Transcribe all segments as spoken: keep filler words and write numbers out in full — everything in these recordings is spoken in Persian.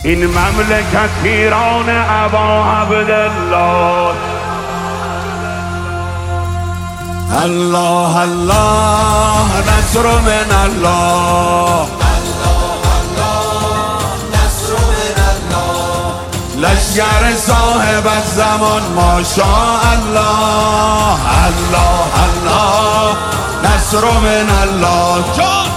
این مملکت ایران ابا عبدالله. الله الله نصر من الله، لشگر صاحب الزمان ماشاءالله. الله الله نصر من الله، جان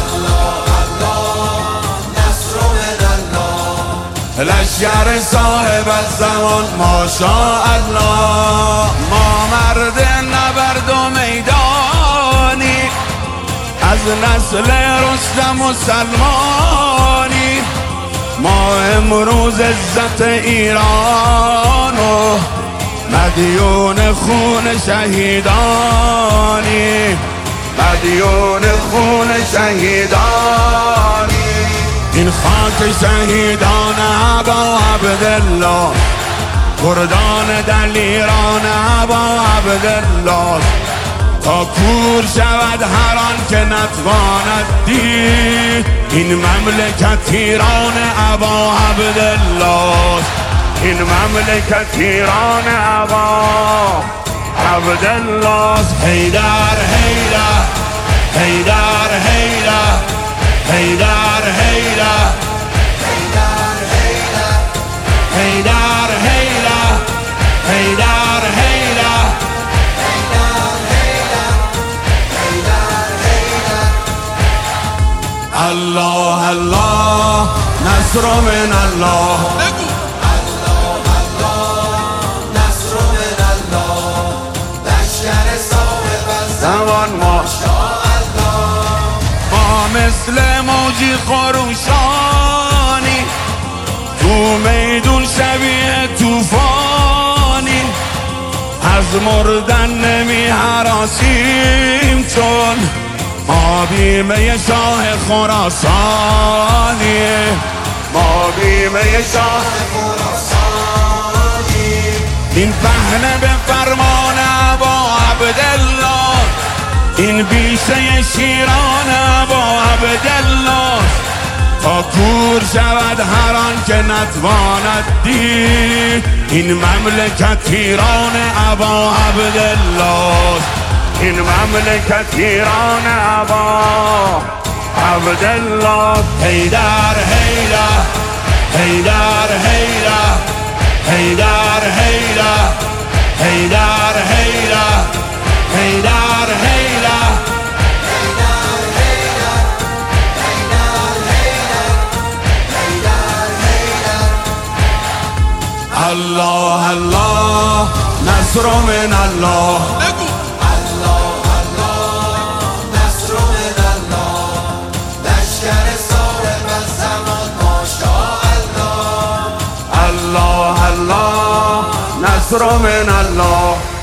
لشگر صاحب الزمان ماشاءالله. ما مرد نبرد و میدانی، از نسل رستم و سلمانی. ما امروز عزت ایران و مدیون خون شهیدانی، مدیون خون شهیدانی. این خاک شهیدان ابا عبدالله، کردان دلیران ابا عبدالله. تا کور شود هر آن که نتواند دید، این مملکت ایران ابا عبدالله. این مملکت ایران ابا عبدالله. حیدر حیدر حیدر حیدر حیدر حیدر حیدر حیدر حیدر حیدر. الله الله نصر من الله، الله الله نصر من الله، لشگر صاحب الزمان ماشاءالله. ما مثل موجی خروشانی، تو میدون شبیه توفانی. از مردن نمی هراسیم، چون ما بیمه شاه خراسانی، ما بیمه شاه خراسانی. این پهنه به فرمان ابا عبدالله، این بیشه شیران ابا عبدالله. تا کور شود هر آن که نتواند دید، این مملکت ایران ابا عبدالله. این مملکت ایران ابا عبدالله. حیدر حیدر حیدر حیدر حیدر حیدر حیدر حیدر حیدر حیدر. الله الله نصر من الله، الله الله نصر من الله، لشگر صاحب الزمان ماشاءالله. الله الله نصر من الله.